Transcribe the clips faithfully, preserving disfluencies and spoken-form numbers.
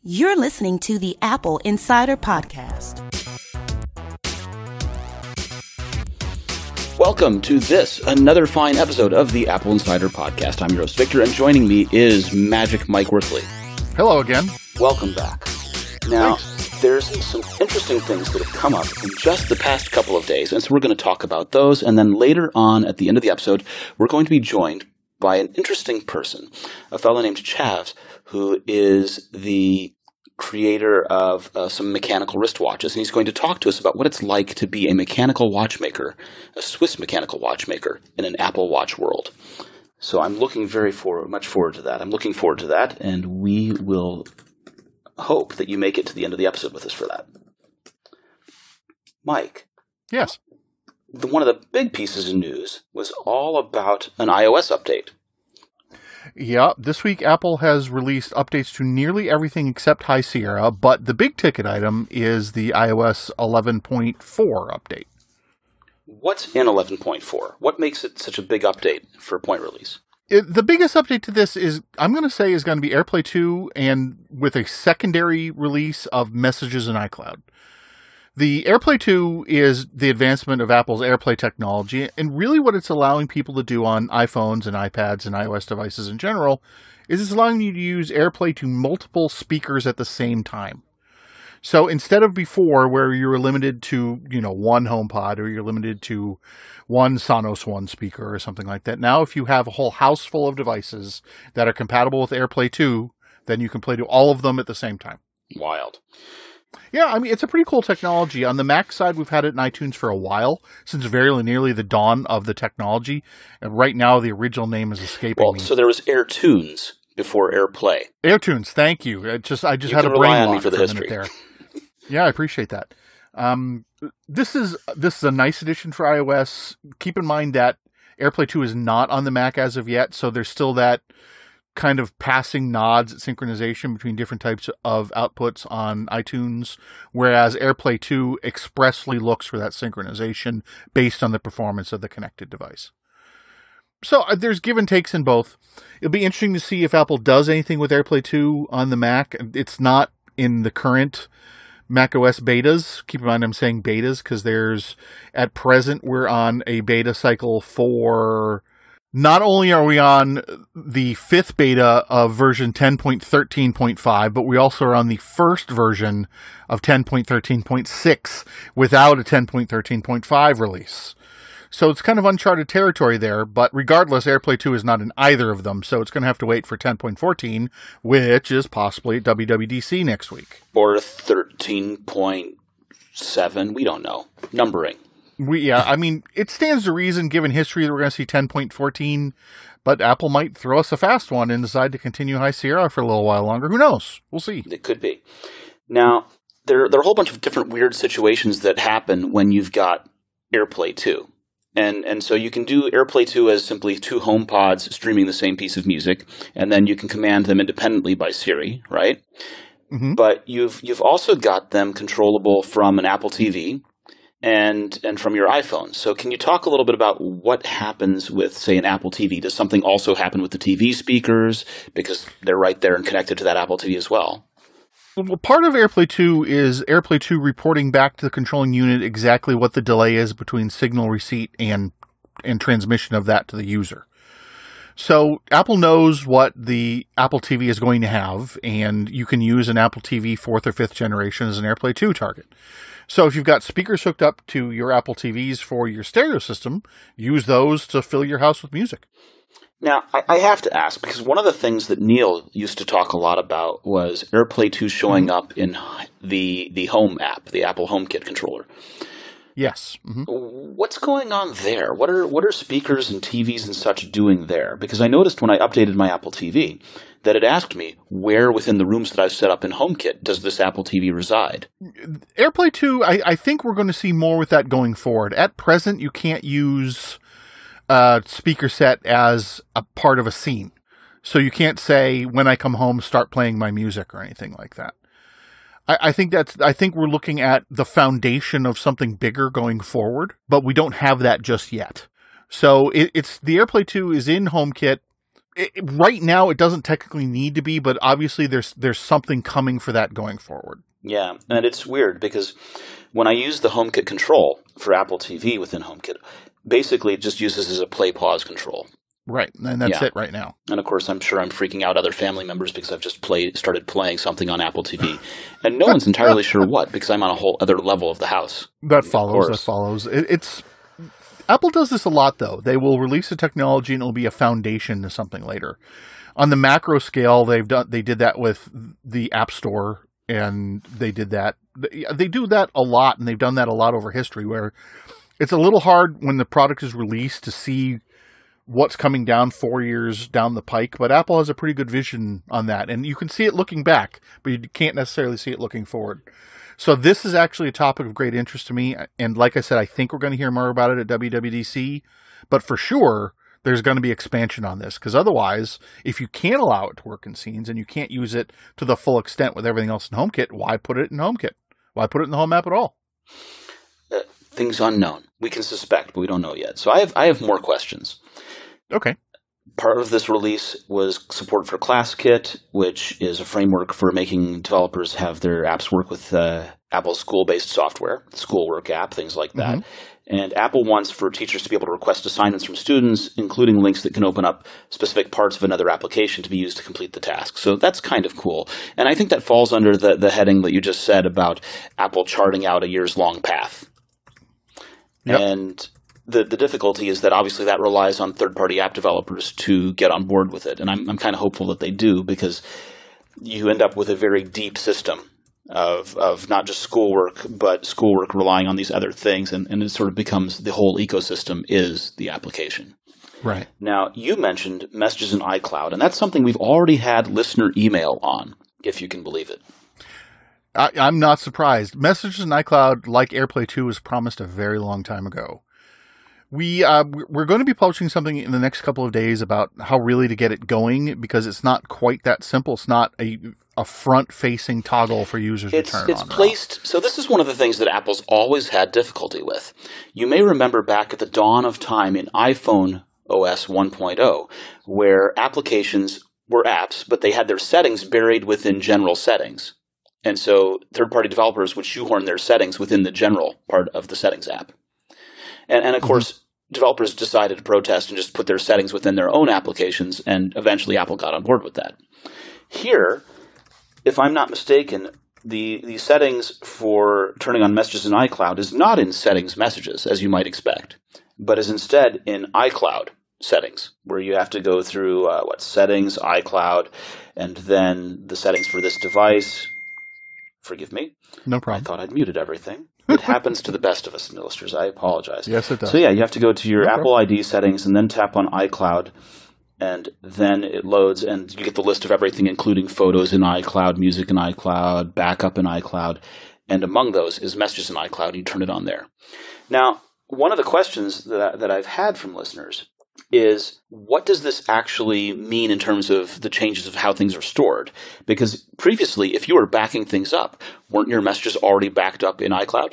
You're listening to the Apple Insider Podcast. Welcome to this, another fine episode of the Apple Insider Podcast. I'm your host, Victor, and joining me is Magic Mike Worthley. Hello again. Welcome back. Now, Thanks. There's some interesting things that have come up in just the past couple of days, and so we're going to talk about those, and then later on at the end of the episode, we're going to be joined by an interesting person, a fellow named Chavs, who is the creator of uh, some mechanical wristwatches, and he's going to talk to us about what it's like to be a mechanical watchmaker, a Swiss mechanical watchmaker in an Apple Watch world. So I'm looking very for, much forward to that. I'm looking forward to that, and we will hope that you make it to the end of the episode with us for that. Mike. Yes. The, one of the big pieces of news was all about an iOS update. Yeah, this week Apple has released updates to nearly everything except High Sierra, but the big ticket item is the iOS eleven point four update. What's in eleven point four? What makes it such a big update for point release? It, the biggest update to this is, I'm going to say, is going to be AirPlay two and with a secondary release of Messages in iCloud. The AirPlay two is the advancement of Apple's AirPlay technology, and really what it's allowing people to do on iPhones and iPads and iOS devices in general is it's allowing you to use AirPlay to multiple speakers at the same time. So instead of before where you were limited to, you know, one HomePod or you're limited to one Sonos One speaker or something like that, now if you have a whole house full of devices that are compatible with AirPlay two, then you can play to all of them at the same time. Wild. Yeah, I mean, it's a pretty cool technology. On the Mac side, we've had it in iTunes for a while, since very nearly the dawn of the technology. And right now, the original name is escaping well, me. So there was AirTunes before AirPlay. AirTunes, thank you. It just I just you had a can rely brain on me lock for the for a history. minute there. Yeah, I appreciate that. Um, this is this is a nice addition for iOS. Keep in mind that AirPlay two is not on the Mac as of yet, so there's still that kind of passing nods at synchronization between different types of outputs on iTunes, whereas AirPlay two expressly looks for that synchronization based on the performance of the connected device. So uh, there's give and takes in both. It'll be interesting to see if Apple does anything with AirPlay two on the Mac. It's not in the current macOS betas. Keep in mind I'm saying betas because there's, at present, we're on a beta cycle for... Not only are we on the fifth beta of version ten point thirteen point five, but we also are on the first version of ten point thirteen point six without a ten point thirteen point five release. So it's kind of uncharted territory there, but regardless, AirPlay two is not in either of them, so it's going to have to wait for ten point fourteen, which is possibly at W W D C next week. Or thirteen point seven, we don't know. Numbering. We, yeah, I mean, it stands to reason, given history, that we're going to see ten point fourteen, but Apple might throw us a fast one and decide to continue High Sierra for a little while longer. Who knows? We'll see. It could be. Now, there, there are a whole bunch of different weird situations that happen when you've got AirPlay two. And and so you can do AirPlay two as simply two HomePods streaming the same piece of music, and then you can command them independently by Siri, right? Mm-hmm. But you've you've also got them controllable from an Apple T V and and from your iPhone. So can you talk a little bit about what happens with, say, an Apple T V? Does something also happen with the T V speakers? Because they're right there and connected to that Apple T V as well. Well, part of AirPlay two is AirPlay two reporting back to the controlling unit exactly what the delay is between signal receipt and and transmission of that to the user. So Apple knows what the Apple T V is going to have, and you can use an Apple T V fourth or fifth generation as an AirPlay two target. So if you've got speakers hooked up to your Apple T Vs for your stereo system, use those to fill your house with music. Now, I, I have to ask, because one of the things that Neil used to talk a lot about was AirPlay two showing Mm-hmm. up in the the Home app, the Apple HomeKit controller. Yes. Mm-hmm. What's going on there? What are what are speakers and T Vs and such doing there? Because I noticed when I updated my Apple T V that it asked me where within the rooms that I've set up in HomeKit does this Apple T V reside. AirPlay two, I, I think we're going to see more with that going forward. At present, you can't use a speaker set as a part of a scene. So you can't say, when I come home, start playing my music or anything like that. I, I think that's, I think we're looking at the foundation of something bigger going forward, but we don't have that just yet. So it, it's, the AirPlay two is in HomeKit. it, right now it doesn't technically need to be, but obviously there's there's something coming for that going forward. Yeah, and it's weird because when I use the HomeKit control for Apple T V within HomeKit, basically it just uses as a play-pause control. Right, and that's yeah. it right now. And of course, I'm sure I'm freaking out other family members because I've just played, started playing something on Apple T V, and no one's entirely sure what because I'm on a whole other level of the house. That follows. That follows. It, it's Apple does this a lot, though. They will release a technology and it'll be a foundation to something later. On the macro scale, they've done. They did that with the App Store, and they did that. They do that a lot, and they've done that a lot over history. Where it's a little hard when the product is released to see what's coming down four years down the pike, but Apple has a pretty good vision on that, and you can see it looking back, but you can't necessarily see it looking forward. So this is actually a topic of great interest to me, and like I said, I think we're going to hear more about it at W W D C, but for sure, there's going to be expansion on this, because otherwise, if you can't allow it to work in scenes, and you can't use it to the full extent with everything else in HomeKit, why put it in HomeKit? Why put it in the Home app at all? Uh, things unknown. We can suspect, but we don't know yet. So I have I have more questions. Okay. Part of this release was support for ClassKit, which is a framework for making developers have their apps work with uh, Apple's school-based software, schoolwork app, things like that. Mm-hmm. And Apple wants for teachers to be able to request assignments from students, including links that can open up specific parts of another application to be used to complete the task. So that's kind of cool. And I think that falls under the, the heading that you just said about Apple charting out a years-long path. Yep. And The the difficulty is that obviously that relies on third-party app developers to get on board with it. And I'm I'm kind of hopeful that they do, because you end up with a very deep system of of not just schoolwork, but schoolwork relying on these other things. And, and it sort of becomes the whole ecosystem is the application. Right. Now, you mentioned messages in iCloud, and that's something we've already had listener email on, if you can believe it. I, I'm not surprised. Messages in iCloud, like AirPlay two, was promised a very long time ago. We, uh, we're going to be publishing something in the next couple of days about how really to get it going, because it's not quite that simple. It's not a, a front-facing toggle for users it's, to turn it's on. It's placed – so this is one of the things that Apple's always had difficulty with. You may remember back at the dawn of time in iPhone O S one point oh, where applications were apps, but they had their settings buried within general settings. And so third-party developers would shoehorn their settings within the general part of the settings app. And, and of mm-hmm. course, developers decided to protest and just put their settings within their own applications, and eventually Apple got on board with that. Here, if I'm not mistaken, the, the settings for turning on messages in iCloud is not in settings messages, as you might expect, but is instead in iCloud settings, where you have to go through, uh, what, settings, iCloud, and then the settings for this device. Forgive me. No problem. I thought I'd muted everything. It happens to the best of us in Illustrators. I apologize. Yes, it does. So yeah, you have to go to your no Apple problem. I D settings and then tap on iCloud, and then it loads, and you get the list of everything, including photos in iCloud, music in iCloud, backup in iCloud, and among those is messages in iCloud, and you turn it on there. Now, one of the questions that, I, that I've had from listeners is, what does this actually mean in terms of the changes of how things are stored? Because previously, if you were backing things up, weren't your messages already backed up in iCloud?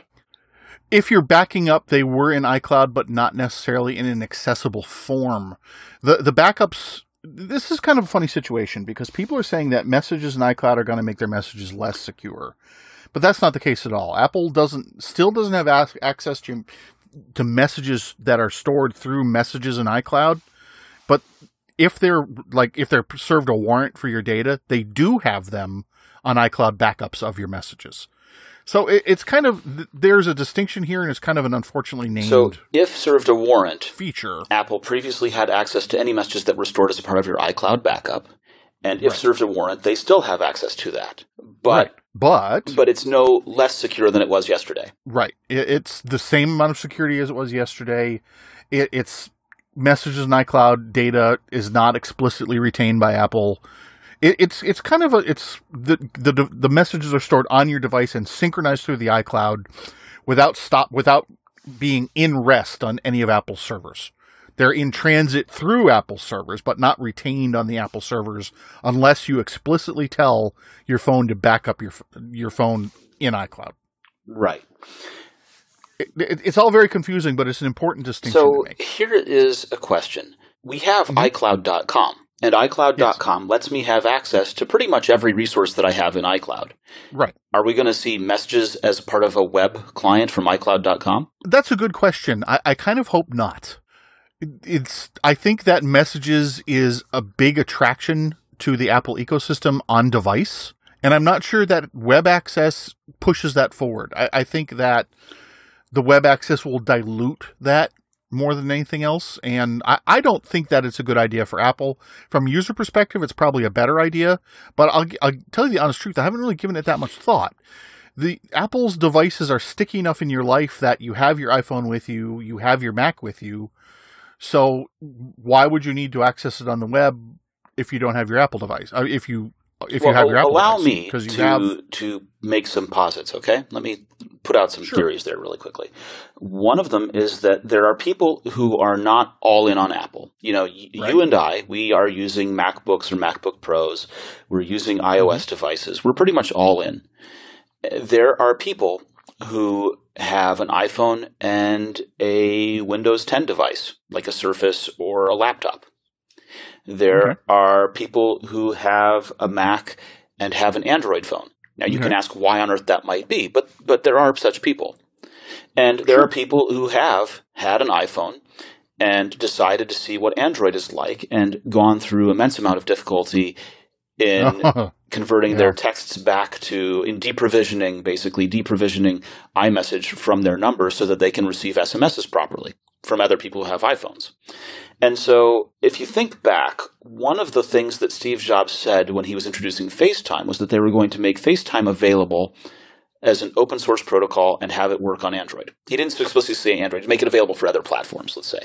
If you're backing up, they were in iCloud, but not necessarily in an accessible form. The the backups, this is kind of a funny situation, because people are saying that messages in iCloud are going to make their messages less secure. But that's not the case at all. Apple doesn't still doesn't have ac- access to to messages that are stored through messages in iCloud, but if they're like if they're served a warrant for your data, they do have them on iCloud backups of your messages. So it, it's kind of there's a distinction here, and it's kind of an unfortunately named. So if served a warrant feature, Apple previously had access to any messages that were stored as a part of your iCloud backup, and if right. served a warrant, they still have access to that. But right. But but it's no less secure than it was yesterday. Right. It, it's the same amount of security as it was yesterday. It, it's messages in iCloud data is not explicitly retained by Apple. It, it's it's kind of a it's the, the the messages are stored on your device and synchronized through the iCloud without stop without being in rest on any of Apple's servers. They're in transit through Apple servers, but not retained on the Apple servers unless you explicitly tell your phone to back up your your phone in iCloud. Right. It, it, it's all very confusing, but it's an important distinction so to make. Here is a question. We have mm-hmm. iCloud dot com, And iCloud dot com yes. lets me have access to pretty much every resource that I have in iCloud. Right. Are we going to see messages as part of a web client from iCloud dot com? That's a good question. I, I kind of hope not. It's. I think that messages is a big attraction to the Apple ecosystem on device. And I'm not sure that web access pushes that forward. I, I think that the web access will dilute that more than anything else. And I, I don't think that it's a good idea for Apple. From a user perspective, it's probably a better idea. But I'll, I'll tell you the honest truth, I haven't really given it that much thought. The Apple's devices are sticky enough in your life that you have your iPhone with you, you have your Mac with you. So why would you need to access it on the web if you don't have your Apple device? Uh, if you if well, you have your Apple allow device, me you to have... to make some posits, okay? Let me put out some sure. theories there really quickly. One of them is that there are people who are not all in on Apple. You know, y- right. you and I, we are using MacBooks or MacBook Pros. We're using iOS mm-hmm. devices. We're pretty much all in. There are people who have an iPhone and a Windows ten device, like a Surface or a laptop. There okay. are people who have a Mac and have an Android phone. Now, you okay. can ask why on earth that might be, but but there are such people. And there sure. are people who have had an iPhone and decided to see what Android is like and gone through immense amount of difficulty in converting yeah. their texts back to, in deprovisioning, basically deprovisioning iMessage from their number so that they can receive S M Ses properly from other people who have iPhones. And so if you think back, one of the things that Steve Jobs said when he was introducing FaceTime was that they were going to make FaceTime available as an open source protocol and have it work on Android. He didn't explicitly say Android, make it available for other platforms, let's say.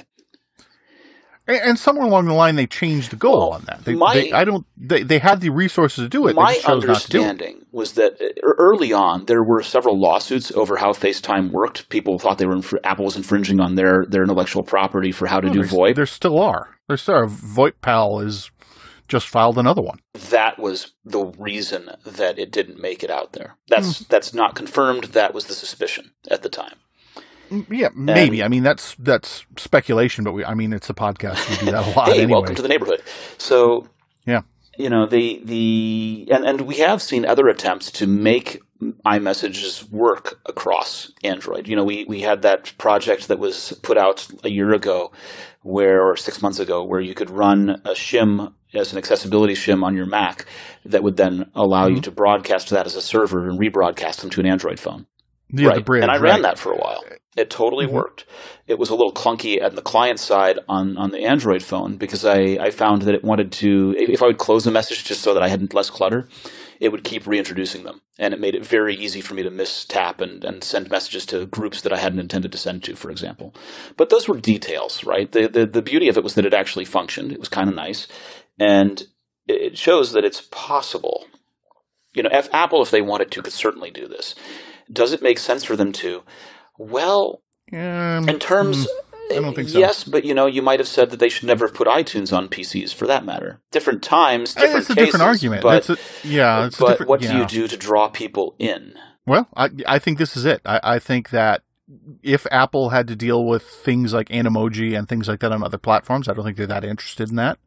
And somewhere along the line, they changed the goal well, on that. They, my, they, I don't. They, they had the resources to do it. My they just chose understanding not to do it. was that early on there were several lawsuits over how FaceTime worked. People thought they were inf- Apple was infringing on their, their intellectual property for how to no, do VoIP. There still are. There still are. VoIPal is just filed another one. That was the reason that it didn't make it out there. That's mm. that's not confirmed. That was the suspicion at the time. Yeah, maybe. And, I mean, that's that's speculation, but we. I mean, it's a podcast. We do that a lot. Hey, anyway. Welcome to the neighborhood. So, yeah, you know, the the and, and we have seen other attempts to make iMessages work across Android. You know, we we had that project that was put out a year ago, where or six months ago, where you could run a shim as an accessibility shim on your Mac that would then allow mm-hmm. you to broadcast that as a server and rebroadcast them to an Android phone. Yeah, right. the bridge, and I right. ran that for a while. It totally mm-hmm. worked. It was a little clunky at the client side on, on the Android phone because I, I found that it wanted to – if I would close a message just so that I had less clutter, it would keep reintroducing them. And it made it very easy for me to mistap and, and send messages to groups that I hadn't intended to send to, for example. But those were details, right? The, the, the beauty of it was that it actually functioned. It was kind of nice. And it shows that it's possible. You know, if Apple, if they wanted to, could certainly do this. Does it make sense for them to? Well, um, in terms, I don't think so. Yes, but you know, you might have said that they should never have put iTunes on P Cs for that matter. Different times, different it's a cases. different argument. But, it's a, yeah, it's but a different, what yeah. do you do to draw people in? Well, I I think this is it. I, I think that if Apple had to deal with things like Animoji and things like that on other platforms, I don't think they're that interested in that.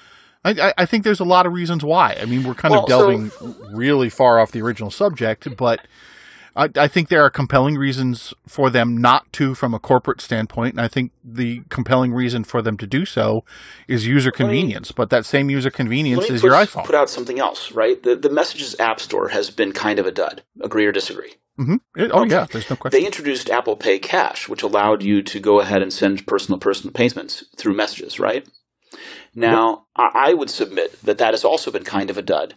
I, I think there's a lot of reasons why. I mean, we're kind well, of delving so, really far off the original subject, but I, I think there are compelling reasons for them not to from a corporate standpoint, and I think the compelling reason for them to do so is user convenience. Me, but that same user convenience is put, your iPhone. Put out something else, right? The, the Messages App Store has been kind of a dud. Agree or disagree? Mm-hmm. It, oh, okay. yeah, there's no question. They introduced Apple Pay Cash, which allowed you to go ahead and send personal-person payments through messages, right? Now, I would submit that that has also been kind of a dud,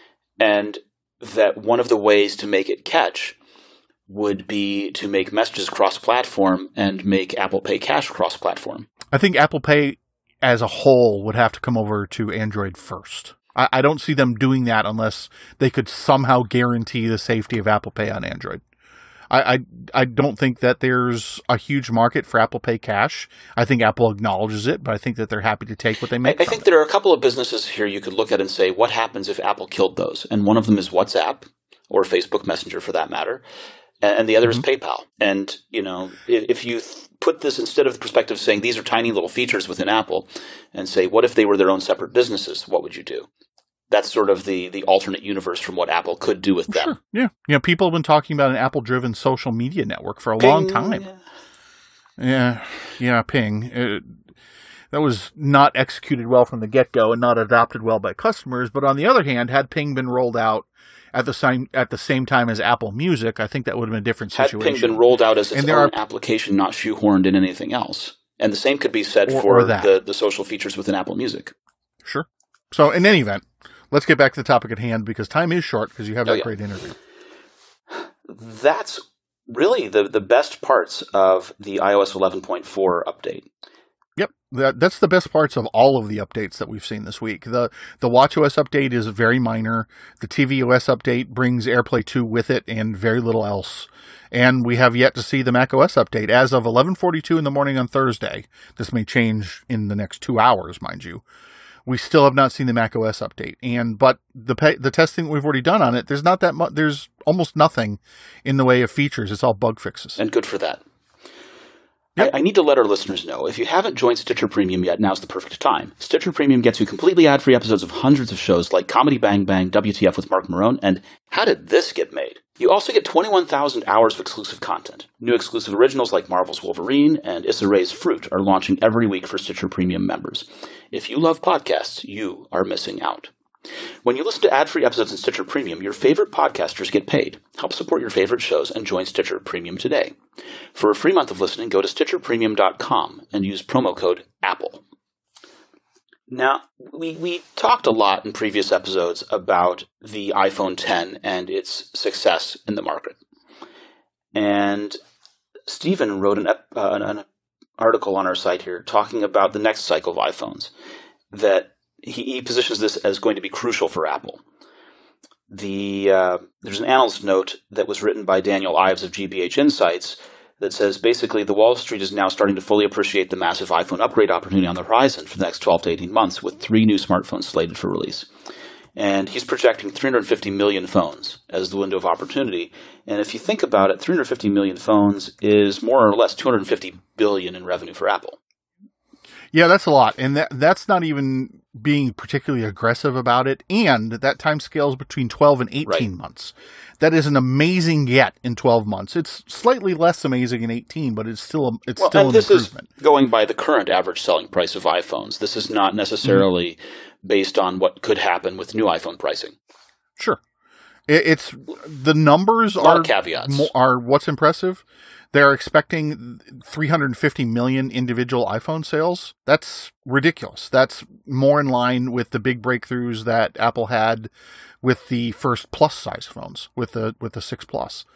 and that one of the ways to make it catch would be to make messages cross-platform and make Apple Pay Cash cross-platform. I think Apple Pay as a whole would have to come over to Android first. I, I don't see them doing that unless they could somehow guarantee the safety of Apple Pay on Android. I, I I don't think that there's a huge market for Apple Pay Cash. I think Apple acknowledges it, but I think that they're happy to take what they make. I, I think it. there are a couple of businesses here you could look at and say, what happens if Apple killed those? And one of them is WhatsApp, or Facebook Messenger for that matter. and the other Mm-hmm. is PayPal. And, you know, if you th- put this instead of the perspective of saying these are tiny little features within Apple and say, what if they were their own separate businesses? What would you do? That's sort of the, the alternate universe from what Apple could do with them. Sure. Yeah. You know, people have been talking about an Apple-driven social media network for a Ping. long time. Yeah. Yeah, Ping. It, that was not executed well from the get-go and not adopted well by customers. But on the other hand, had Ping been rolled out at the same at the same time as Apple Music, I think that would have been a different situation. Had Ping been rolled out as its and there own are, application, not shoehorned in anything else. And the same could be said or, for or that. the, the social features within Apple Music. Sure. So in any event, let's get back to the topic at hand because time is short because you have that oh, yeah. great interview. That's really the, the best parts of the iOS eleven point four update. Yep, that, that's the best parts of all of the updates that we've seen this week. The the watchOS update is very minor. The tvOS update brings AirPlay two with it and very little else. And we have yet to see the macOS update. As of eleven forty-two in the morning on Thursday, this may change in the next two hours, mind you, we still have not seen the macOS update. And but the pe- the testing we've already done on it, there's not that much. There's almost nothing in the way of features. It's all bug fixes. And good for that. Yep. I, I need to let our listeners know, if you haven't joined Stitcher Premium yet, now's the perfect time. Stitcher Premium gets you completely ad-free episodes of hundreds of shows like Comedy Bang Bang, W T F with Mark Maron, and How Did This Get Made? You also get twenty-one thousand hours of exclusive content. New exclusive originals like Marvel's Wolverine and Issa Rae's Fruit are launching every week for Stitcher Premium members. If you love podcasts, you are missing out. When you listen to ad-free episodes in Stitcher Premium, your favorite podcasters get paid. Help support your favorite shows and join Stitcher Premium today. For a free month of listening, go to stitcher premium dot com and use promo code APPLE. Now, we, we talked a lot in previous episodes about the iPhone ten and its success in the market. And Stephen wrote an, uh, an article on our site here talking about the next cycle of iPhones that He, he positions this as going to be crucial for Apple. The uh, there's an analyst note that was written by Daniel Ives of G B H Insights that says basically the Wall Street is now starting to fully appreciate the massive iPhone upgrade opportunity on the horizon for the next twelve to eighteen months, with three new smartphones slated for release. And he's projecting three hundred fifty million phones as the window of opportunity. And if you think about it, three hundred fifty million phones is more or less two hundred fifty billion dollars in revenue for Apple. Yeah, that's a lot. And that that's not even being particularly aggressive about it. And that time scales between twelve and eighteen right. months. That is an amazing get in twelve months. It's slightly less amazing in eighteen, but it's still a, it's well, still and an this improvement. Is going by the current average selling price of iPhones. This is not necessarily mm-hmm. based on what could happen with new iPhone pricing. Sure. It, it's the numbers a lot are of caveats. Are what's impressive. They're expecting three hundred fifty million individual iPhone sales. That's ridiculous. That's more in line with the big breakthroughs that Apple had with the first plus size phones, with the with the six Plus.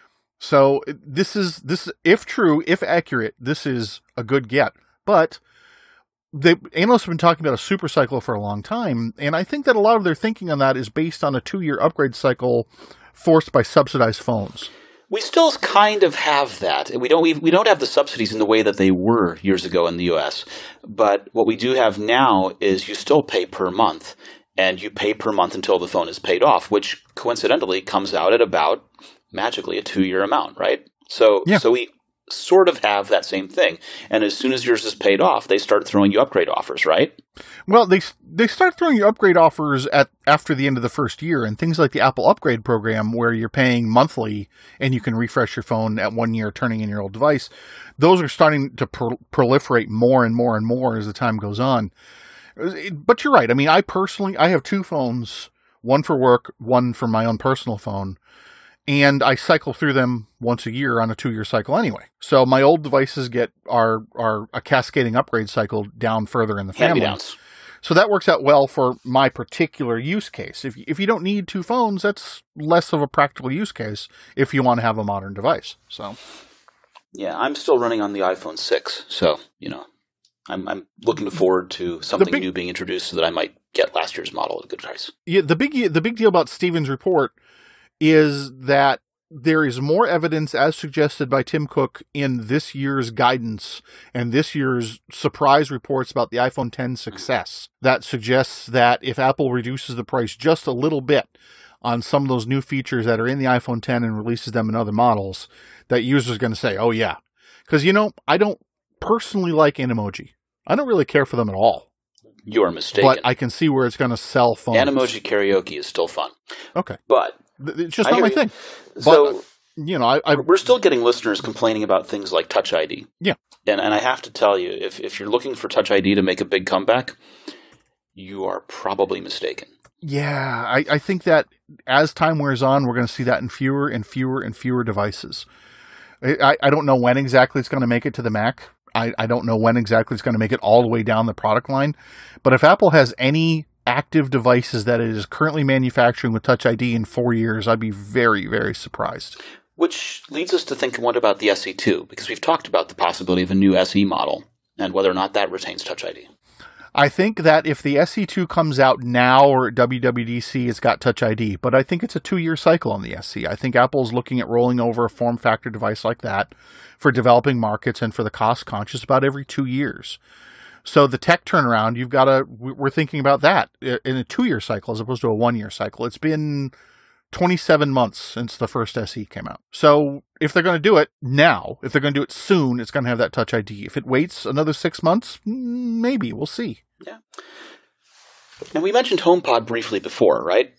So this is this if true, if accurate, this is a good get. But the analysts have been talking about a super cycle for a long time, and I think that a lot of their thinking on that is based on a two-year upgrade cycle forced by subsidized phones. We still kind of have that. We don't we, we don't have the subsidies in the way that they were years ago in the U S. But what we do have now is you still pay per month, and you pay per month until the phone is paid off, which coincidentally comes out at about magically a two-year amount, right? So yeah. so we sort of have that same thing. And as soon as yours is paid off, they start throwing you upgrade offers, right? Well, they they start throwing you upgrade offers at after the end of the first year, and things like the Apple Upgrade program where you're paying monthly and you can refresh your phone at one year turning in your old device. Those are starting to pro- proliferate more and more and more as the time goes on. But you're right. I mean, I personally, I have two phones, one for work, one for my own personal phone. And I cycle through them once a year on a two-year cycle anyway. So my old devices get are are a cascading upgrade cycle down further in the family. Hand-me-downs. So that works out well for my particular use case. If if you don't need two phones, that's less of a practical use case if you want to have a modern device. So yeah, I'm still running on the iPhone six, so you know, I'm I'm looking forward to something big, new being introduced so that I might get last year's model at a good price. Yeah, the big the big deal about Stephen's report is that there is more evidence, as suggested by Tim Cook in this year's guidance and this year's surprise reports about the iPhone X success, that suggests that if Apple reduces the price just a little bit on some of those new features that are in the iPhone ten and releases them in other models, that users are going to say, oh yeah. Because, you know, I don't personally like Animoji. I don't really care for them at all. You are mistaken. But I can see where it's going to sell phones. Animoji karaoke is still fun. Okay. But it's just not my thing. But, so, you know, I, I... We're still getting listeners complaining about things like Touch I D. Yeah. And and I have to tell you, if, if you're looking for Touch I D to make a big comeback, you are probably mistaken. Yeah, I, I think that as time wears on, we're going to see that in fewer and fewer and fewer devices. I, I don't know when exactly it's going to make it to the Mac. I, I don't know when exactly it's going to make it all the way down the product line. But if Apple has any active devices that it is currently manufacturing with Touch I D in four years, I'd be very, very surprised. Which leads us to think, what about the S E two? Because we've talked about the possibility of a new S E model and whether or not that retains Touch I D. I think that if the S E two comes out now or at W W D C, it's got Touch I D. But I think it's a two-year cycle on the S E. I think Apple's looking at rolling over a form factor device like that for developing markets and for the cost-conscious about every two years. So the tech turnaround, you've got to, we're thinking about that in a two-year cycle as opposed to a one-year cycle. It's been twenty-seven months since the first S E came out. So if they're going to do it now, if they're going to do it soon, it's going to have that Touch I D. If it waits another six months, maybe. We'll see. Yeah. Now, we mentioned HomePod briefly before, right?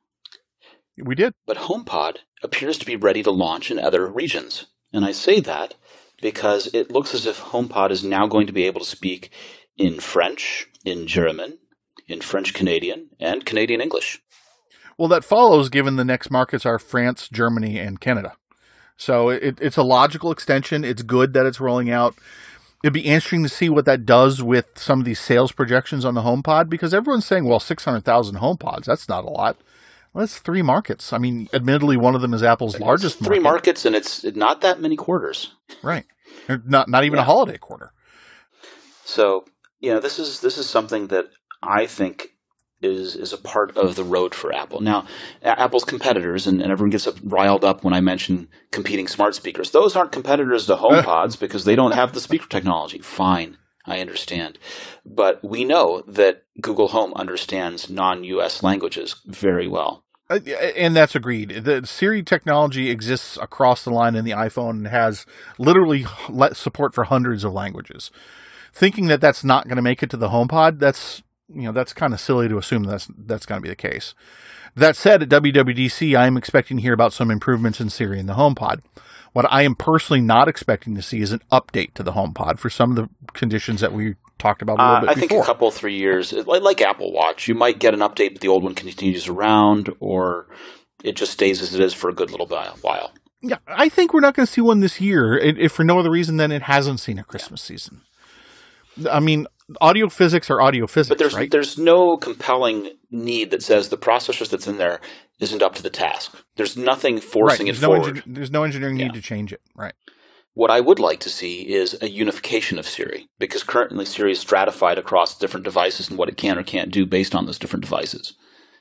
We did. But HomePod appears to be ready to launch in other regions. And I say that because it looks as if HomePod is now going to be able to speak in French, in German, in French Canadian, and Canadian English. Well, that follows given the next markets are France, Germany, and Canada. So it, it's a logical extension. It's good that it's rolling out. It'd be interesting to see what that does with some of these sales projections on the HomePod, because everyone's saying, well, six hundred thousand HomePods, that's not a lot. Well, that's three markets. I mean, admittedly, one of them is Apple's it's largest three market. Three markets, and it's not that many quarters. Right. Not not even yeah. a holiday quarter. So, you know, this is this is something that I think is is a part of the road for Apple. Now, Apple's competitors, and, and everyone gets up, riled up when I mention competing smart speakers. Those aren't competitors to HomePods because they don't have the speaker technology. Fine, I understand. But we know that Google Home understands non-U S languages very well. Uh, and that's agreed. The Siri technology exists across the line in the iPhone and has literally support for hundreds of languages. Thinking that that's not going to make it to the HomePod, that's you know, that's kind of silly to assume that's that's going to be the case. That said, at W W D C, I'm expecting to hear about some improvements in Siri in the HomePod. What I am personally not expecting to see is an update to the HomePod for some of the conditions that we talked about a little uh, bit I think before. a couple, three years, like, like Apple Watch, you might get an update, but the old one continues around, or it just stays as it is for a good little while. Yeah, I think we're not going to see one this year, if for no other reason than it hasn't seen a Christmas yeah. season. I mean, audio physics are audio physics, but there's right? there's no compelling need that says the processors that's in there isn't up to the task. There's nothing forcing right. it no forward. Engin- there's no engineering yeah. need to change it, right? What I would like to see is a unification of Siri, because currently Siri is stratified across different devices and what it can or can't do based on those different devices.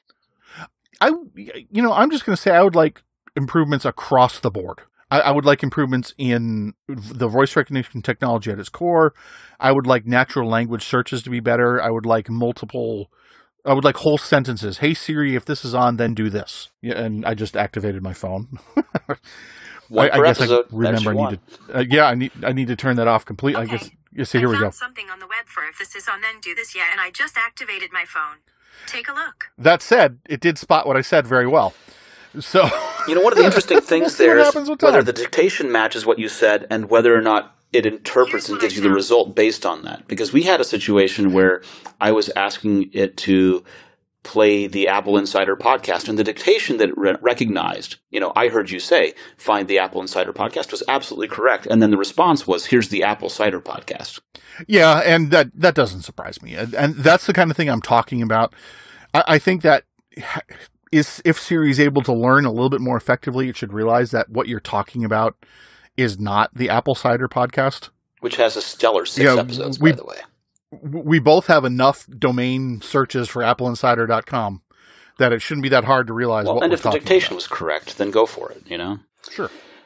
I, you know, I'm just going to say I would like improvements across the board. I, I would like improvements in the voice recognition technology at its core. I would like natural language searches to be better. I would like multiple, I would like whole sentences. Hey Siri, if this is on, then do this. Yeah, and I just activated my phone. One I, per I guess episode, I remember I need to. Uh, yeah, I need I need to turn that off completely. Okay. I guess. Yeah, so here I we go. found something on the web for if this is on, then do this. Yeah, and I just activated my phone. Take a look. That said, it did spot what I said very well. So you know, one of the interesting things there is whether time. the dictation matches what you said and whether or not it interprets and gives you the result based on that. Because we had a situation where I was asking it to play the Apple Insider podcast, and the dictation that it re- recognized, you know, I heard you say, find the Apple Insider podcast, was absolutely correct. And then the response was, here's the Apple Cider podcast. Yeah, and that, that doesn't surprise me. And, and that's the kind of thing I'm talking about. I, I think that is, if Siri is able to learn a little bit more effectively, it should realize that what you're talking about is not the Apple Cider podcast. Which has a stellar six you know, episodes, we, by the way. We both have enough domain searches for apple insider dot com that it shouldn't be that hard to realize well, what and we're if the talking dictation about. was correct, then go for it, you know? Sure.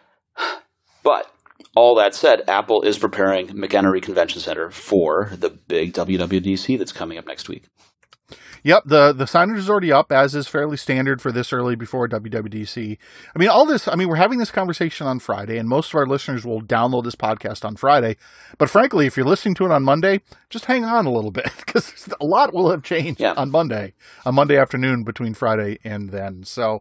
But all that said, Apple is preparing McEnery Convention Center for the big W W D C that's coming up next week. Yep, the, the signage is already up, as is fairly standard for this early before W W D C. I mean, all this, I mean, we're having this conversation on Friday, and most of our listeners will download this podcast on Friday. But frankly, if you're listening to it on Monday, just hang on a little bit, because a lot will have changed yeah. on Monday, on Monday afternoon between Friday and then. So,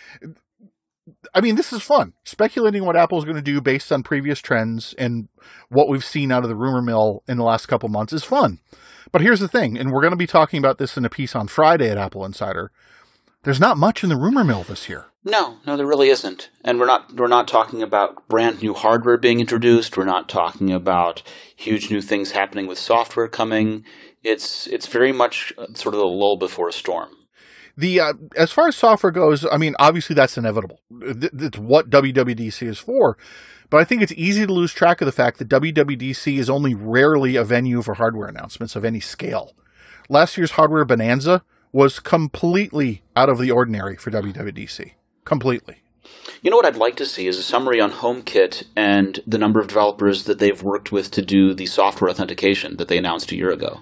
I mean, this is fun. Speculating what Apple's going to do based on previous trends and what we've seen out of the rumor mill in the last couple months is fun. But here's the thing, and we're going to be talking about this in a piece on Friday at Apple Insider. There's not much in the rumor mill this year. No, no, there really isn't. And we're not we're not talking about brand new hardware being introduced. We're not talking about huge new things happening with software coming. It's it's very much sort of the lull before a storm. The uh, as far as software goes, I mean, obviously that's inevitable. It's what W W D C is for. But I think it's easy to lose track of the fact that W W D C is only rarely a venue for hardware announcements of any scale. Last year's hardware bonanza was completely out of the ordinary for W W D C. Completely. You know what I'd like to see is a summary on HomeKit and the number of developers that they've worked with to do the software authentication that they announced a year ago.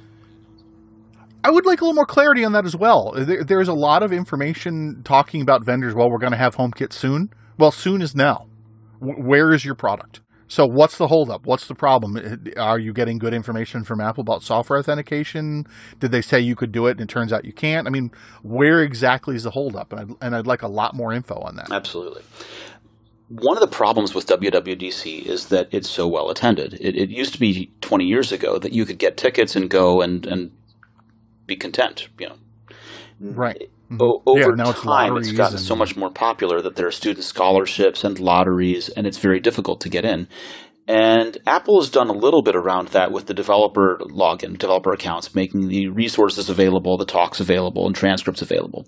I would like a little more clarity on that as well. There, there's a lot of information talking about vendors, well, we're going to have HomeKit soon. Well, soon is now. Where is your product? So what's the holdup? What's the problem? Are you getting good information from Apple about software authentication? Did they say you could do it and it turns out you can't? I mean, where exactly is the holdup? And I'd, and I'd like a lot more info on that. Absolutely. One of the problems with W W D C is that it's so well attended. It, it used to be twenty years ago that you could get tickets and go and, and be content, you know. Right. O- over yeah, time, it's, it's gotten and... so much more popular that there are student scholarships and lotteries, and it's very difficult to get in. And Apple has done a little bit around that with the developer login, developer accounts, making the resources available, the talks available, and transcripts available.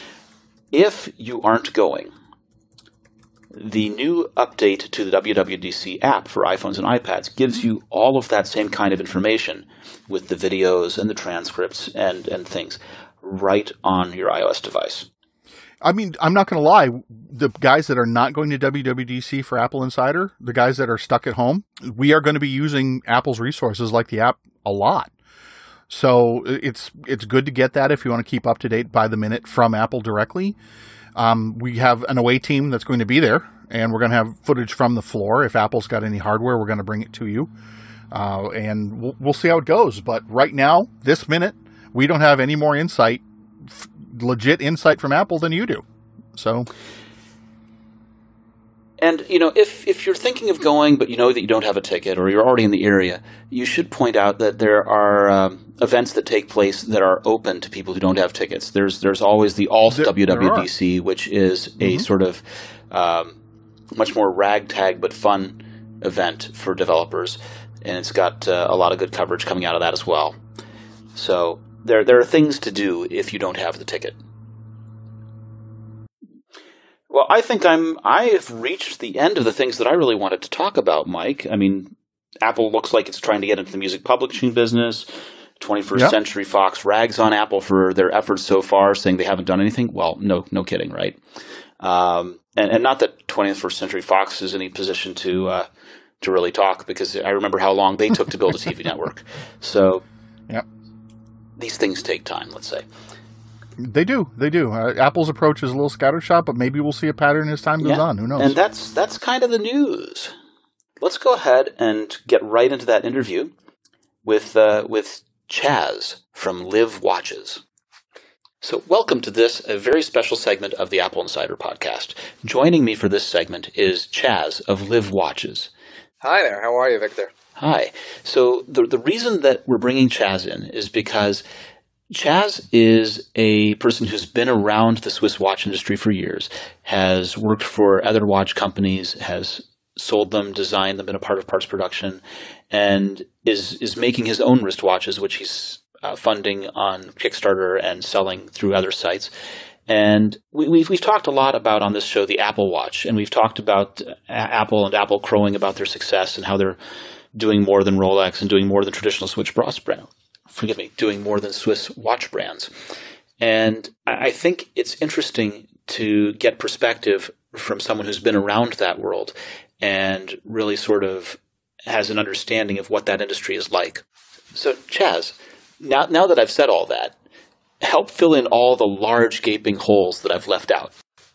If you aren't going, the new update to the W W D C app for iPhones and iPads gives you all of that same kind of information with the videos and the transcripts and, and things right on your iOS device. I mean, I'm not going to lie. The guys that are not going to W W D C for Apple Insider, the guys that are stuck at home, we are going to be using Apple's resources like the app a lot. So it's it's good to get that if you want to keep up to date by the minute from Apple directly. Um, we have an away team that's going to be there, and we're going to have footage from the floor. If Apple's got any hardware, we're going to bring it to you. Uh, and we'll, we'll see how it goes. But right now, this minute, we don't have any more insight, f- legit insight from Apple than you do. So, and you know, if if you're thinking of going, but you know that you don't have a ticket, or you're already in the area, you should point out that there are um, events that take place that are open to people who don't have tickets. There's there's always the Alt there, W W D C, there which is a mm-hmm. sort of um, much more ragtag but fun event for developers, and it's got uh, a lot of good coverage coming out of that as well. So. There there are things to do if you don't have the ticket. Well, I think I'm I have reached the end of the things that I really wanted to talk about, Mike. I mean, Apple looks like it's trying to get into the music publishing business. twenty-first yep. Century Fox rags on Apple for their efforts so far, saying they haven't done anything. Well, no no kidding, right? Um, and, and not that twenty-first Century Fox is in any position to uh, to really talk, because I remember how long they took to build a T V network. So, yep. These things take time, let's say. They do. They do. Uh, Apple's approach is a little scattershot, but maybe we'll see a pattern as time goes yeah. on. Who knows? And that's that's kind of the news. Let's go ahead and get right into that interview with uh, with Chaz from Live Watches. So welcome to this, a very special segment of the Apple Insider podcast. Joining me for this segment is Chaz of Live Watches. Hi there. How are you, Victor? Hi. So the the reason that we're bringing Chaz in is because Chaz is a person who's been around the Swiss watch industry for years, has worked for other watch companies, has sold them, designed them, been a part of parts production, and is is making his own wristwatches, which he's uh, funding on Kickstarter and selling through other sites. And we, we've we've talked a lot about on this show the Apple Watch, and we've talked about uh, Apple and Apple crowing about their success and how they're doing more than Rolex and doing more than traditional Swiss brand. Forgive me, doing more than Swiss watch brands. And I think it's interesting to get perspective from someone who's been around that world and really sort of has an understanding of what that industry is like. So, Chaz, now now that I've said all that, help fill in all the large gaping holes that I've left out.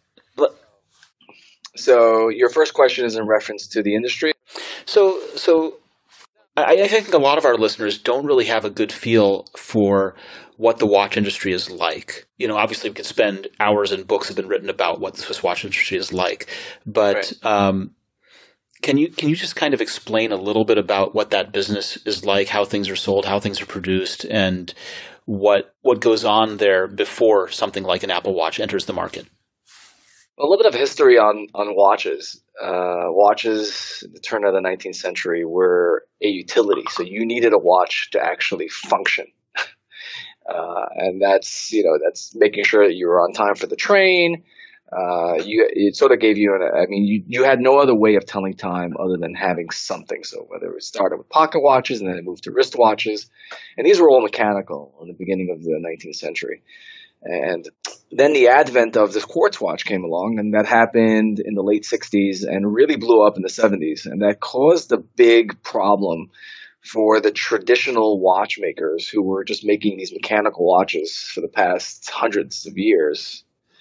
So your first question is in reference to the industry? So, so I, I think a lot of our listeners don't really have a good feel for what the watch industry is like. You know, obviously we could spend hours and books have been written about what the Swiss watch industry is like, but right. um, can you can you just kind of explain a little bit about what that business is like, how things are sold, how things are produced, and what what goes on there before something like an Apple Watch enters the market? A little bit of history on, on watches. Uh, watches at the turn of the nineteenth century were a utility. So you needed a watch to actually function. uh, and that's, you know, that's making sure that you were on time for the train. Uh, you, it sort of gave you, an, I mean, you, you had no other way of telling time other than having something. So whether it started with pocket watches and then it moved to wrist watches. And these were all mechanical in the beginning of the nineteenth century. And then the advent of this quartz watch came along, and that happened in the late sixties and really blew up in the seventies. And that caused a big problem for the traditional watchmakers who were just making these mechanical watches for the past hundreds of years.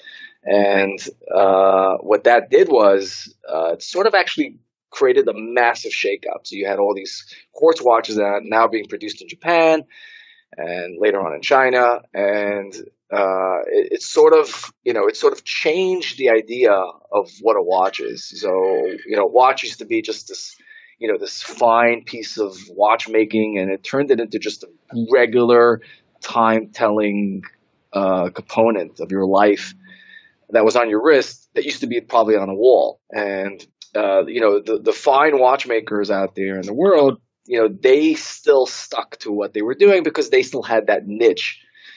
And uh, what that did was uh, it sort of actually created a massive shakeup. So you had all these quartz watches that are now being produced in Japan and later on in China. And Uh, it, it's sort of, you know, it sort of changed the idea of what a watch is. So, you know, watch used to be just this, you know, this fine piece of watchmaking, and it turned it into just a regular time-telling uh, component of your life that was on your wrist that used to be probably on a wall. And, uh, you know, the, the fine watchmakers out there in the world, you know, they still stuck to what they were doing because they still had that niche.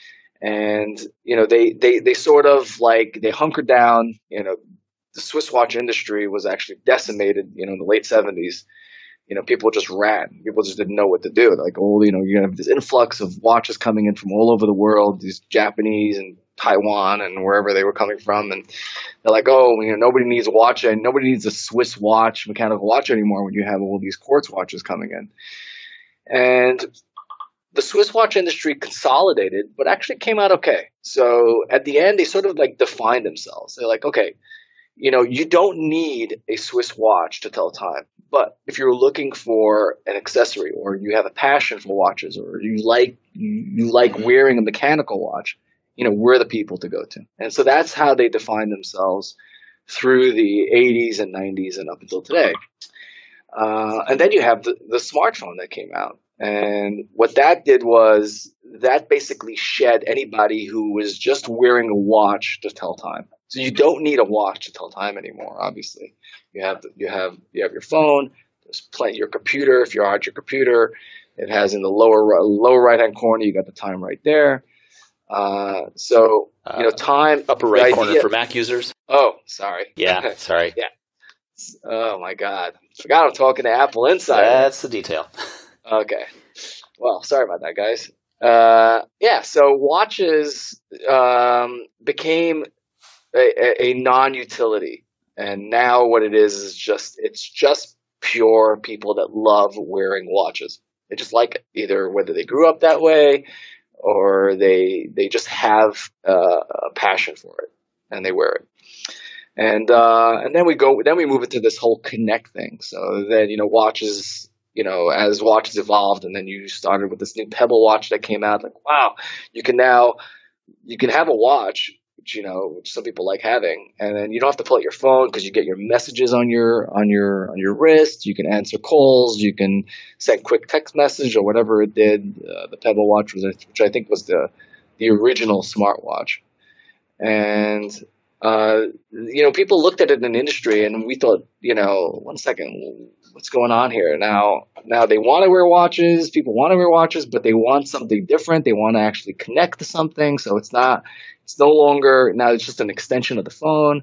And, you know, they, they, they sort of like, they hunkered down. You know, the Swiss watch industry was actually decimated, you know, in the late seventies. You know, people just ran. People just didn't know what to do. Like, oh, you know, you're going to have this influx of watches coming in from all over the world, these Japanese and Taiwan and wherever they were coming from. And they're like, oh, you know, nobody needs a watch and nobody needs a Swiss watch, mechanical watch anymore when you have all these quartz watches coming in. And the Swiss watch industry consolidated, but actually came out okay. So at the end, they sort of like defined themselves. They're like, okay, you know, you don't need a Swiss watch to tell time. But if you're looking for an accessory, or you have a passion for watches, or you like you, you like wearing a mechanical watch, you know, we're the people to go to. And so that's how they defined themselves through the eighties and nineties and up until today. Uh, and then you have the, the smartphone that came out. And what that did was that basically shed anybody who was just wearing a watch to tell time. So you don't need a watch to tell time anymore. Obviously, you have you have you have your phone. There's plenty. Your computer. If you're on your computer, it has in the lower lower right hand corner. You got the time right there. Uh, so you know, time uh, upper right corner for Mac users. Oh, sorry. Yeah, sorry. yeah. Oh my God, forgot I'm talking to Apple Insider. That's the detail. Okay. Well, sorry about that, guys. Uh, yeah, so watches um, became a, a, a non-utility. And now what it is is just, it's just pure people that love wearing watches. They just like it, either whether they grew up that way or they they just have uh, a passion for it and they wear it. And uh, and then we go, then we move into this whole Connect thing. So then, you know, watches, you know, as watches evolved, and then you started with this new Pebble watch that came out. Like, wow, you can now, you can have a watch, which, you know, which some people like having, and then you don't have to pull out your phone because you get your messages on your on your on your wrist. You can answer calls. You can send quick text message or whatever it did. Uh, the Pebble watch was, which I think was the the original smartwatch, and uh, you know, people looked at it in the industry, and we thought, you know, one second. What's going on here? Now, now they want to wear watches. People want to wear watches, but they want something different. They want to actually connect to something. So it's not, it's no longer, now it's just an extension of the phone.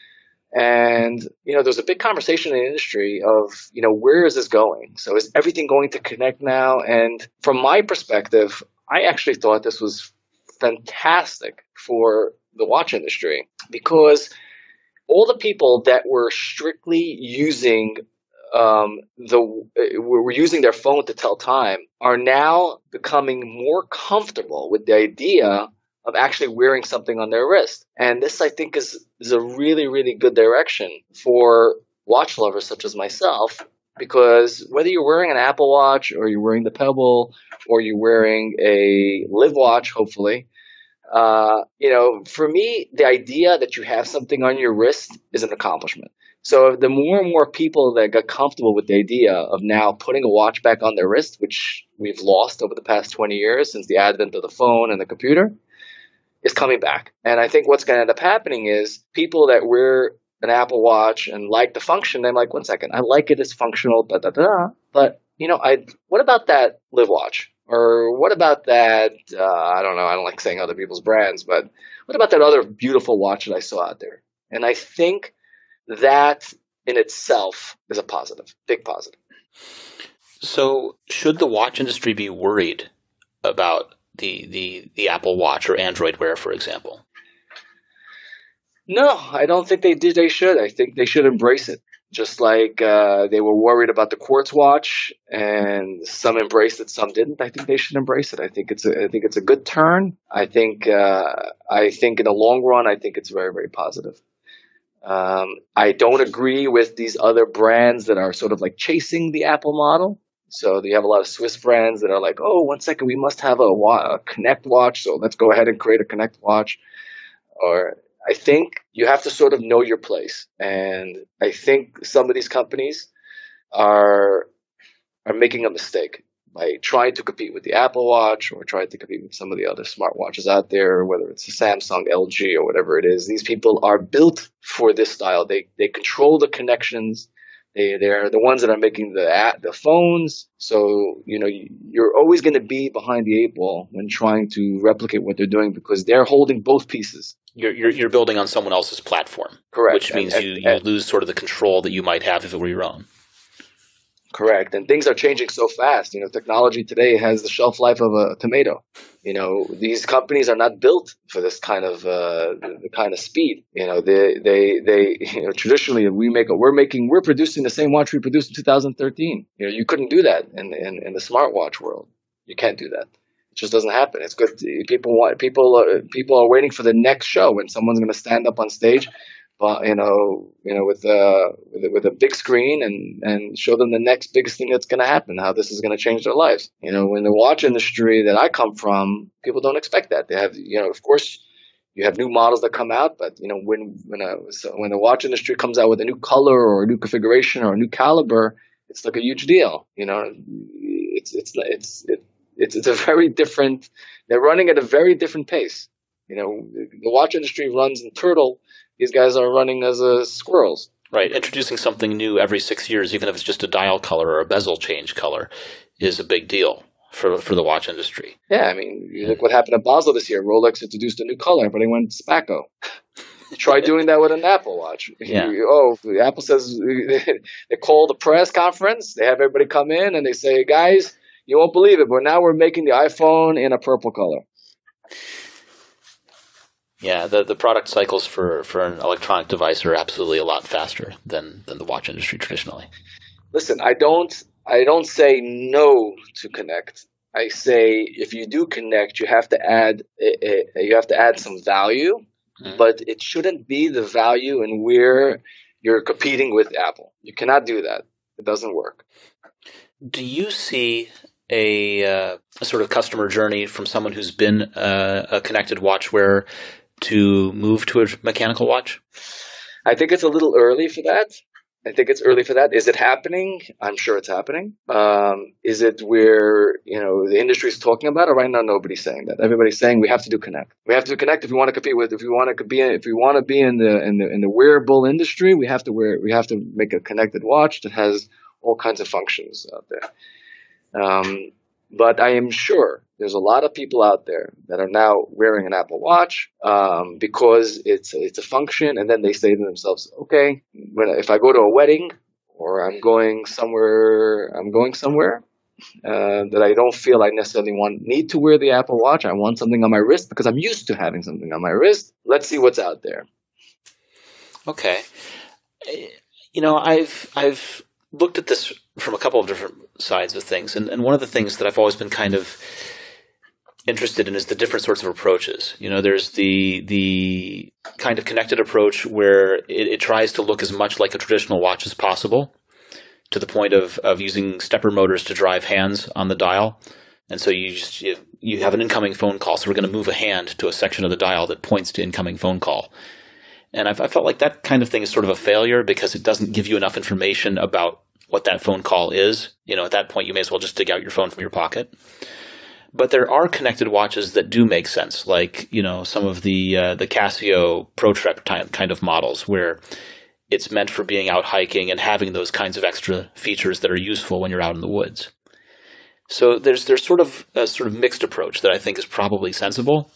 And, you know, there's a big conversation in the industry of, you know, where is this going? So is everything going to connect now? And from my perspective, I actually thought this was fantastic for the watch industry, because all the people that were strictly using Um, the were using their phone to tell time are now becoming more comfortable with the idea of actually wearing something on their wrist. And this, I think, is, is a really, really good direction for watch lovers such as myself, because whether you're wearing an Apple Watch or you're wearing the Pebble or you're wearing a Live Watch, hopefully, uh, you know, for me, the idea that you have something on your wrist is an accomplishment. So the more and more people that got comfortable with the idea of now putting a watch back on their wrist, which we've lost over the past twenty years since the advent of the phone and the computer, is coming back. And I think what's going to end up happening is people that wear an Apple Watch and like the function, they're like, one second, I like it, it's functional, da da da. But, you know, I what about that Live Watch? Or what about that, uh, I don't know, I don't like saying other people's brands, but what about that other beautiful watch that I saw out there? And I think that in itself is a positive, big positive. So should the watch industry be worried about the, the, the Apple Watch or Android Wear, for example? No, I don't think they did. They should. I think they should embrace it. Just like uh, they were worried about the Quartz watch, and some embraced it, some didn't. I think they should embrace it. I think it's a, I think it's a good turn. I think, uh, I think in the long run, I think it's very, very positive. Um, I don't agree with these other brands that are sort of like chasing the Apple model. So you have a lot of Swiss brands that are like, oh, one second, we must have a, wa- a Connect watch, so let's go ahead and create a Connect watch. Or I think you have to sort of know your place. And I think some of these companies are are making a mistake by trying to compete with the Apple Watch or trying to compete with some of the other smartwatches out there, whether it's a Samsung, L G, or whatever it is. These people are built for this style. They they control the connections. They they're the ones that are making the app, the phones. So you know you're always going to be behind the eight ball when trying to replicate what they're doing, because they're holding both pieces. You're, you're, you're building on someone else's platform. Correct. Which means and, you, and, you and, lose sort of the control that you might have if it were your own. Correct. And things are changing so fast. You know, technology today has the shelf life of a tomato. You know, these companies are not built for this kind of uh, the kind of speed. You know, they they they you know, traditionally we make a, we're making we're producing the same watch we produced in two thousand thirteen. You know, you couldn't do that in in, in the smartwatch world. You can't do that. It just doesn't happen. It's good. To, people want people uh, people are waiting for the next show when someone's going to stand up on stage, but you know, you know, with a with a, with a big screen and and show them the next biggest thing that's going to happen, how this is going to change their lives. You know, in the watch industry that I come from, people don't expect that. They have, you know, of course, you have new models that come out, but you know, when when a so when the watch industry comes out with a new color or a new configuration or a new caliber, it's like a huge deal. You know, it's it's it's it, it's it's a very different. They're running at a very different pace. You know, the watch industry runs in turtle. These guys are running as uh, squirrels. Right. Introducing something new every six years, even if it's just a dial color or a bezel change color, is a big deal for for the watch industry. Yeah, I mean, you look what happened at Basel this year. Rolex introduced a new color, but they went Spaco. Try doing that with an Apple Watch. Yeah. You, oh, Apple says they call the press conference. They have everybody come in and they say, guys, you won't believe it, but now we're making the iPhone in a purple color. Yeah, the, the product cycles for, for an electronic device are absolutely a lot faster than, than the watch industry traditionally. Listen, I don't I don't say no to Connect. I say if you do Connect, you have to add a, a, you have to add some value, mm-hmm. but it shouldn't be the value in where you're competing with Apple. You cannot do that. It doesn't work. Do you see a, uh, a sort of customer journey from someone who's been uh, a connected watch wearer to move to a mechanical watch? I think it's a little early for that. I think it's early for that. Is it happening? I'm sure it's happening. Um, is it where, you know, the industry is talking about it? Right now, nobody's saying that. Everybody's saying we have to do Connect. We have to do Connect if we want to compete with. If we want to be, in, if we want to be in the in the in the wearable industry, we have to wear. We have to make a connected watch that has all kinds of functions out there. Um, but I am sure there's a lot of people out there that are now wearing an Apple Watch um, because it's it's a function, and then they say to themselves, "Okay, when if I go to a wedding or I'm going somewhere, I'm going somewhere uh, that I don't feel I necessarily want need to wear the Apple Watch. I want something on my wrist because I'm used to having something on my wrist. Let's see what's out there." Okay, you know, I've I've looked at this from a couple of different sides of things, and, and one of the things that I've always been kind of interested in is the different sorts of approaches. You know, there's the the kind of connected approach where it, it tries to look as much like a traditional watch as possible, to the point of, of using stepper motors to drive hands on the dial. And so you just you, you have an incoming phone call, so we're going to move a hand to a section of the dial that points to incoming phone call. And I've, I felt like that kind of thing is sort of a failure because it doesn't give you enough information about what that phone call is. You know, at that point, you may as well just dig out your phone from your pocket. But there are connected watches that do make sense, like, you know, some of the uh, the Casio ProTrek kind of models where it's meant for being out hiking and having those kinds of extra features that are useful when you're out in the woods. So there's there's sort of a sort of mixed approach that I think is probably sensible.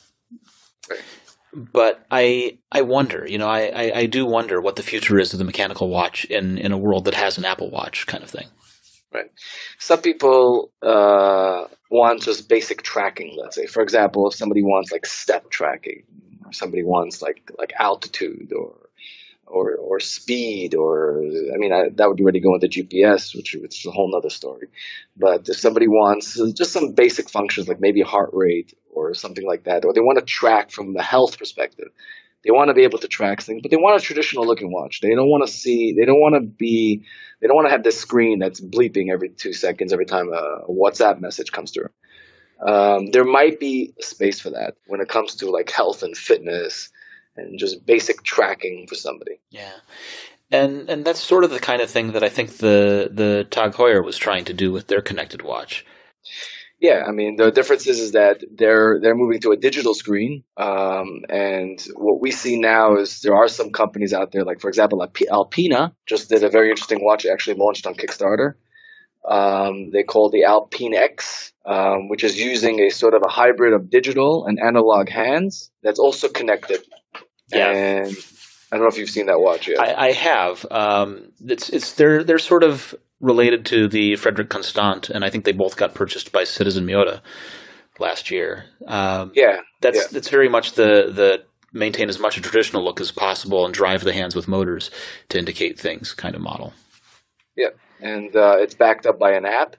But I I wonder, you know, I, I, I do wonder what the future is of the mechanical watch in, in a world that has an Apple Watch kind of thing. Right. Some people uh, want just basic tracking, let's say. For example, if somebody wants like step tracking, or somebody wants like like altitude or or or speed, or I mean I, that would already go into G P S, which, which is a whole other story. But if somebody wants just some basic functions like maybe heart rate or something like that, or they want to track from a health perspective, they want to be able to track things, but they want a traditional looking watch. They don't want to see, they don't want to be, they don't want to have this screen that's bleeping every two seconds every time a, a WhatsApp message comes through. Um, there might be space for that when it comes to like health and fitness and just basic tracking for somebody. Yeah. And and that's sort of the kind of thing that I think the, the Tag Heuer was trying to do with their connected watch. Yeah, I mean, the difference is, is that they're they're moving to a digital screen, um, and what we see now is there are some companies out there, like, for example, Alpina just did a very interesting watch. They actually launched on Kickstarter. Um, they call the Alpine X, um, which is using a sort of a hybrid of digital and analog hands that's also connected. Yeah. And I don't know if you've seen that watch yet. I, I have. Um, it's it's they're they're sort of related to the Frederic Constant, and I think they both got purchased by Citizen Miota last year. Um, yeah, that's yeah. that's very much the the maintain as much a traditional look as possible and drive the hands with motors to indicate things kind of model. Yeah, and uh, it's backed up by an app.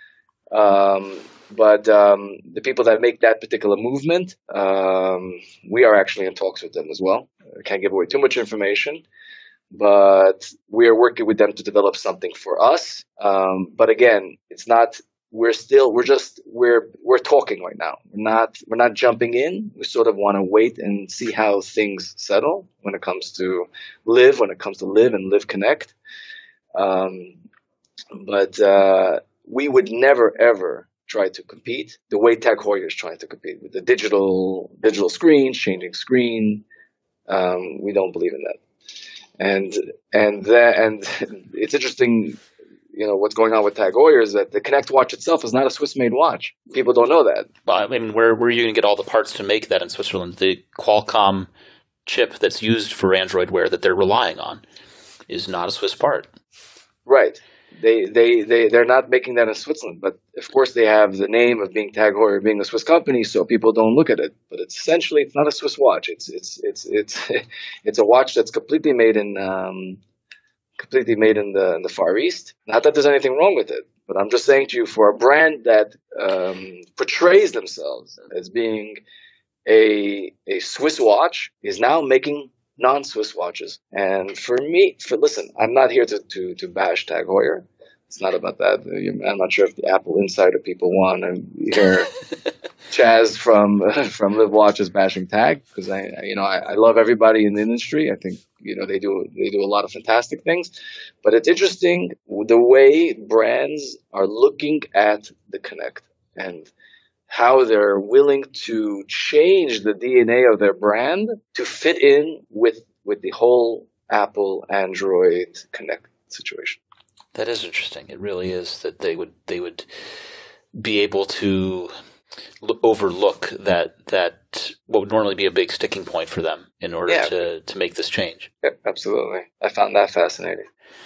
Um, but um, the people that make that particular movement, um, we are actually in talks with them as well. I can't give away too much information, but we are working with them to develop something for us. Um, but again, it's not. We're still. We're just. We're we're talking right now. We're not. We're not jumping in. We sort of want to wait and see how things settle when it comes to live. When it comes to live and live connect. Um, but uh, we would never ever try to compete the way Tag Heuer is trying to compete with the digital digital screens, changing screen. Um, we don't believe in that. And and that, and it's interesting, you know, what's going on with Tag Heuer is that the Connect watch itself is not a Swiss-made watch. People don't know that. Well, I mean, where where are you going to get all the parts to make that in Switzerland? The Qualcomm chip that's used for Android Wear that they're relying on is not a Swiss part. Right. They they they they're not making that in Switzerland, but of course they have the name of being Tag Heuer, being a Swiss company, so people don't look at it. But it's essentially it's not a Swiss watch. It's it's it's it's it's a watch that's completely made in um, completely made in the in the Far East. Not that there's anything wrong with it, but I'm just saying to you, for a brand that um, portrays themselves as being a a Swiss watch, is now making non-Swiss watches. And for me, for listen, I'm not here to, to, to bash Tag Heuer. It's not about that. I'm not sure if the Apple Insider people want to hear Chaz from from Live Watches bashing Tag, because I, you know, I, I love everybody in the industry. I think, you know, they do they do a lot of fantastic things. But it's interesting the way brands are looking at the Connect and how they're willing to change the D N A of their brand to fit in with with the whole Apple Android Connect situation. That is interesting. It really is that they would they would be able to look, overlook that that what would normally be a big sticking point for them in order yeah. to to make this change. Yeah, absolutely. I found that fascinating.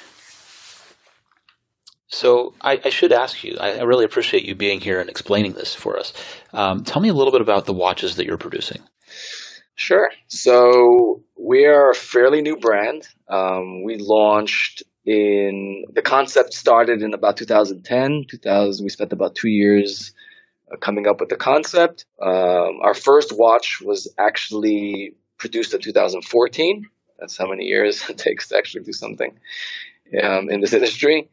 So I, I should ask you, I, I really appreciate you being here and explaining this for us. Um, tell me a little bit about the watches that you're producing. Sure. So we are a fairly new brand. Um, we launched in, the concept started in about two thousand ten, two thousand. We spent about two years uh, coming up with the concept. Um, our first watch was actually produced in two thousand fourteen. That's how many years it takes to actually do something um, in this industry.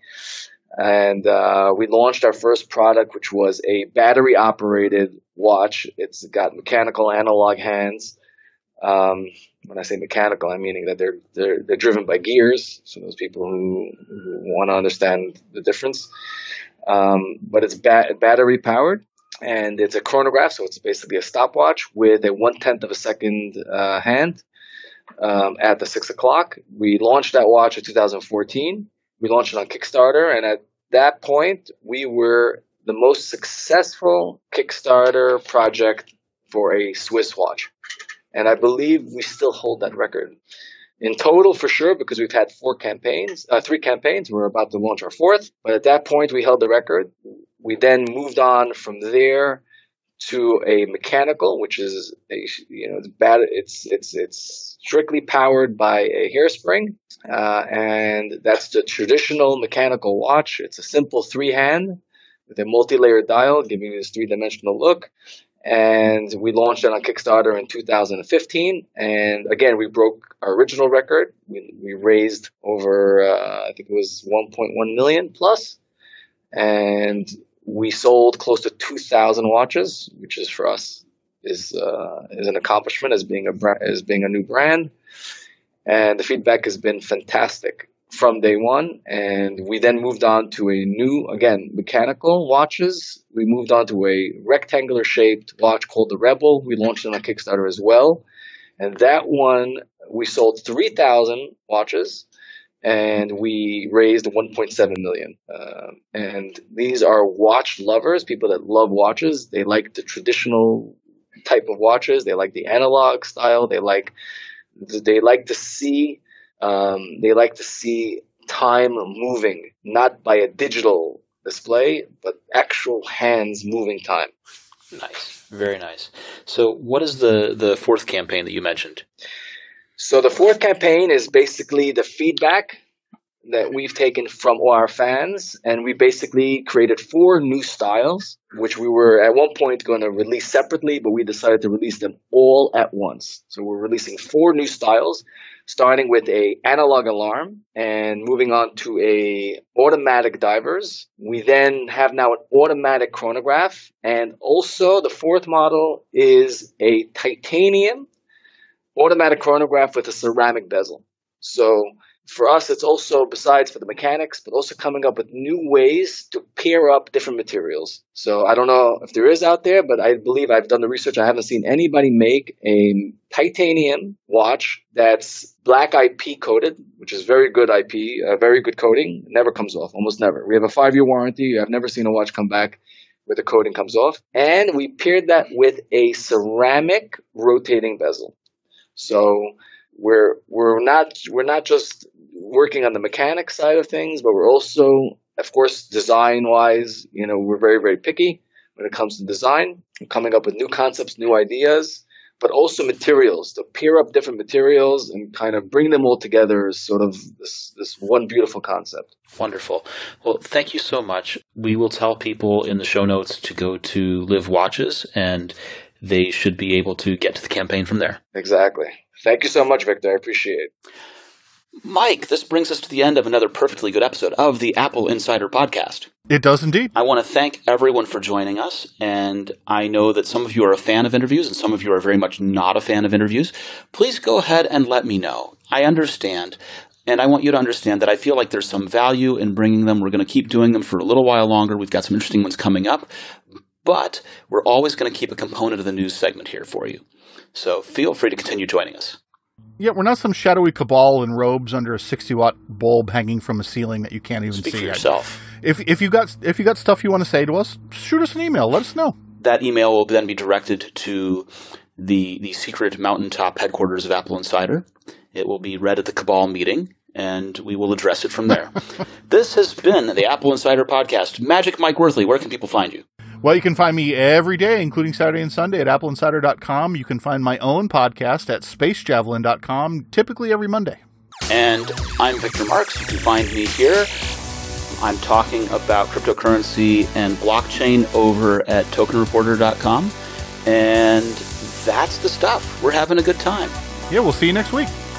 And uh, we launched our first product, which was a battery-operated watch. It's got mechanical analog hands. Um, when I say mechanical, I'm meaning that they're they're they're driven by gears. So those people who, who want to understand the difference. Um, but it's ba- battery powered, and it's a chronograph, so it's basically a stopwatch with a one tenth of a second uh, hand um, at the six o'clock. We launched that watch in two thousand fourteen. We launched it on Kickstarter, and at that point, we were the most successful Kickstarter project for a Swiss watch. And I believe we still hold that record. In total, for sure, because we've had four campaigns, uh, three campaigns. We're about to launch our fourth. But at that point, we held the record. We then moved on from there to a mechanical, which is a, you know, it's bad. It's it's it's strictly powered by a hairspring, uh, and that's the traditional mechanical watch. It's a simple three hand with a multi-layered dial, giving you this three-dimensional look. And we launched it on Kickstarter in two thousand fifteen. And again, we broke our original record. We, we raised over, uh, I think it was one point one million plus. And we sold close to two thousand watches, which is for us is uh, is an accomplishment as being a bra- as being a new brand. And the feedback has been fantastic from day one. And we then moved on to a new, again, mechanical watches. We moved on to a rectangular shaped watch called the Rebel. We launched it on Kickstarter as well. And that one, we sold three thousand watches and we raised one point seven million. Uh, and these are watch lovers, people that love watches. They like the traditional type of watches. They like the analog style. They like, they like to see Um, they like to see time moving, not by a digital display, but actual hands moving time. Nice. Very nice. So what is the, the fourth campaign that you mentioned? So the fourth campaign is basically the feedback that we've taken from our fans, and we basically created four new styles, which we were at one point going to release separately, but we decided to release them all at once. So we're releasing four new styles, starting with a analog alarm and moving on to a automatic divers. We then have now an automatic chronograph, and also the fourth model is a titanium automatic chronograph with a ceramic bezel. So for us, it's also, besides for the mechanics, but also coming up with new ways to pair up different materials. So I don't know if there is out there, but I believe I've done the research. I haven't seen anybody make a titanium watch that's black I P coated, which is very good I P, uh, very good coating. Never comes off, almost never. We have a five-year warranty. I've never seen a watch come back where the coating comes off. And we paired that with a ceramic rotating bezel. So we're we're not we're not just working on the mechanics side of things, but we're also, of course, design-wise, you know, we're very, very picky when it comes to design. We're coming up with new concepts, new ideas, but also materials, to pair up different materials and kind of bring them all together as sort of this, this one beautiful concept. Wonderful. Well, thank you so much. We will tell people in the show notes to go to Live Watches, and they should be able to get to the campaign from there. Exactly. Thank you so much, Victor. I appreciate it. Mike, this brings us to the end of another perfectly good episode of the Apple Insider Podcast. It does indeed. I want to thank everyone for joining us, and I know that some of you are a fan of interviews and some of you are very much not a fan of interviews. Please go ahead and let me know. I understand, and I want you to understand that I feel like there's some value in bringing them. We're going to keep doing them for a little while longer. We've got some interesting ones coming up, but we're always going to keep a component of the news segment here for you. So feel free to continue joining us. Yeah, we're not some shadowy cabal in robes under a sixty-watt bulb hanging from a ceiling that you can't even Speak see. for yourself. If if you got if you got stuff you want to say to us, shoot us an email. Let us know. That email will then be directed to the the secret mountaintop headquarters of Apple Insider. It will be read at the Cabal meeting, and we will address it from there. This has been the Apple Insider Podcast. Magic Mike Worthley, where can people find you? Well, you can find me every day, including Saturday and Sunday, at apple insider dot com. You can find my own podcast at space javelin dot com, typically every Monday. And I'm Victor Marks. You can find me here I'm talking about cryptocurrency and blockchain over at token reporter dot com. And that's the stuff. We're having a good time. Yeah, we'll see you next week.